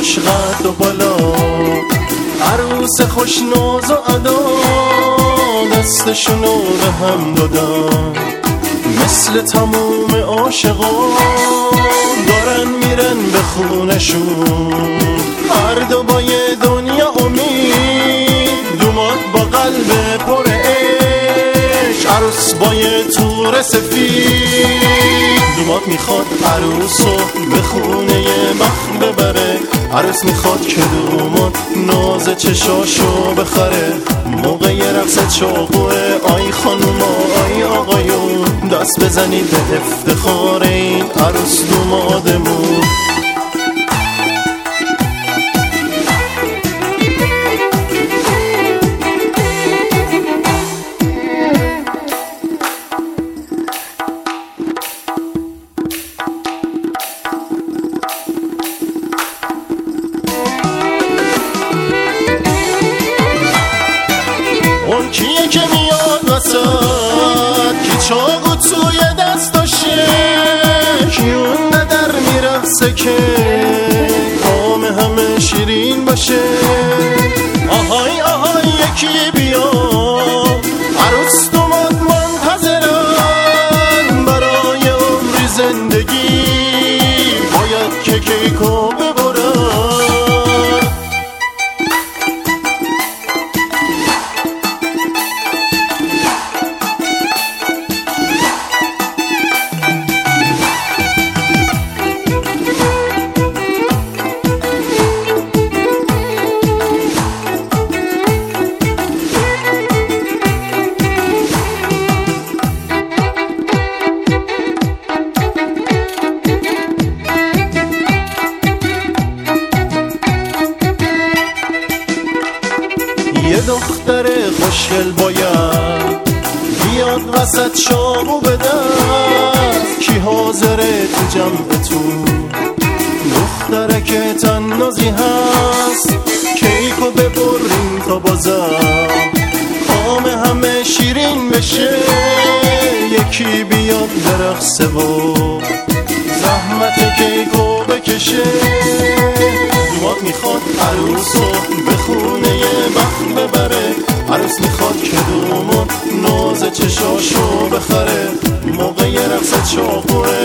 خوش قد و بالا، عروس خوش ناز و ادا، دستشونو به هم دادن مثل تموم عاشقان، دارن میرن به خونشون. هر دو با یه دنیا امید، دومات با قلب پر عشق، عروس با یه تور سفید. دومات میخواد عروسو به خونه مخ ببره، عروس میخواد که دومات ناز چشاشو بخره. موقع رقص چاقوه آی خانوما آی آقایون، دست بزنید به افتخار این عروس دومادمون. اون کیه که میاد وسط، کی چاقو توی دستاشه، کی اون در میرقصه که کام همه شیرین باشه. آهای آهای یکی بیا، عروس دومات منتظرن برای عمری زندگی، باید که کیکو ببرن. یه دختر خوشگل باید بیاد وسط چاقو به دست، کی حاضره تو جمعتون دختره که تنازی هست، کیکو ببرین تا بازم کام همه شیرین بشه. یکی بیاد برقصه و زحمت کیکو بکشه. دومات میخواد عروسو به خونه مخ ببره، عروس میخواد که دومات ناز چشاشو بخره. موقع رقص چاقوه